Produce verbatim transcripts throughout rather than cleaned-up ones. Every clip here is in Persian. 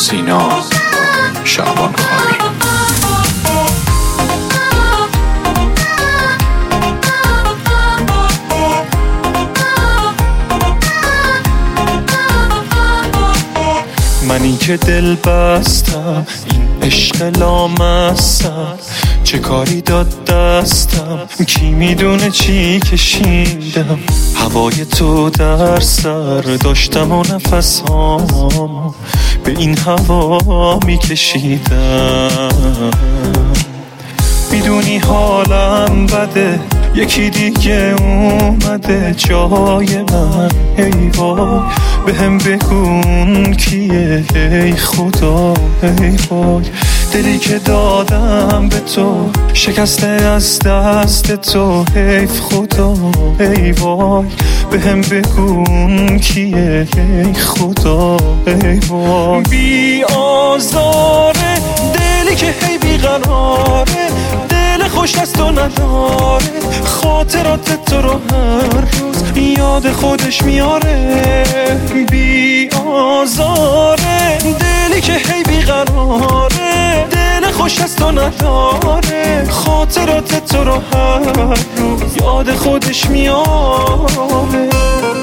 سینا شعبان خانی. منی که دل بستم این عشق لامستم، چه کاری داد دستم کی میدونه چی کشیدم. هوای تو در سر داشتم و نفسام به این هوا میکشیدم. میدونی حالم بده، یکی دیگه اومده جای من. ای وای به هم بگون کیه ای خدا. ای وای دلی که دادم به تو شکسته از دست تو. حیف خدا. ای وای به هم بگون کیه ای خدا. ای وای بی آزاره دلی که هی بیقراره، دل خوش از تو نداره، خاطرات تو رو هر روز یاد خودش میاره. بی آزاره دلی که هی بیقراره، دل خوش از تو نداره، خاطرات تو رو هر روز یاد خودش میاره.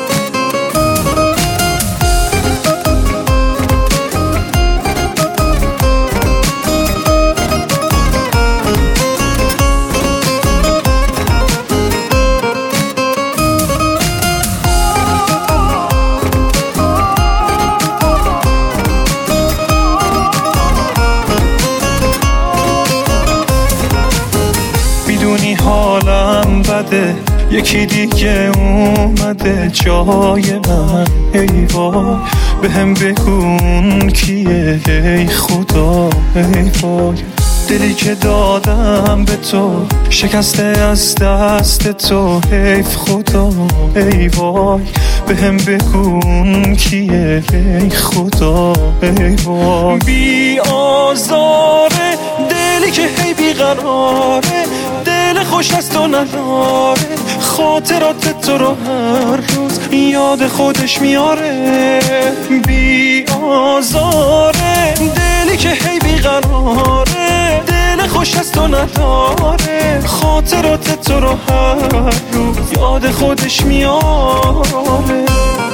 میدونی حالم بده، یکی دیگه اومده جای من. ای وای به هم بگون کیه ای خدا. ای وای دلی که دادم به تو شکسته از دست تو. حیف خدا. ای وای به هم بگون کیه ای خدا. ای وای بی آزاره دلی که هی بیقراره، دل خوش از تو نداره، خاطرات تو رو هر روز یاد خودش میاره. بی آزاره دلی که هی بیقراره، دل خوش از تو نداره، خاطرات تو رو هر روز یاد خودش میاره.